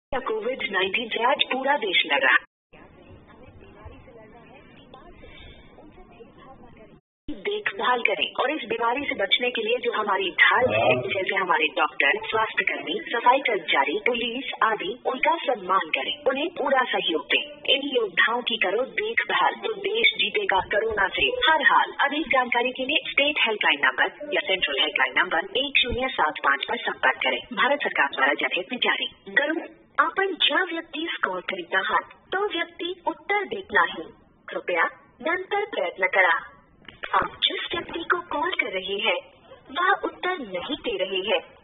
कोविड-19 से आज पूरा देश लड़ रहा। देखभाल करें और इस बीमारी से बचने के लिए जो हमारी ढाल है, जैसे हमारे डॉक्टर, स्वास्थ्य कर्मी, सफाई कर्मचारी, पुलिस आदि, उनका सम्मान करें, उन्हें पूरा सहयोग दें। इन योद्धाओं की करो देखभाल तो देश जीतेगा कोरोना से हर हाल। अधिक जानकारी के लिए स्टेट हेल्पलाइन नंबर या सेंट्रल हेल्पलाइन नंबर 1075 पर संपर्क करें। भारत सरकार द्वारा जनहित में जारी। आपण ज्या व्यक्तीस कॉल करीत आहात तो व्यक्ती उत्तर देत नाही, कृपया नंतर प्रयत्न करा। आप जिस व्यक्ति को कॉल कर रहे हैं वह उत्तर नहीं दे रहे हैं।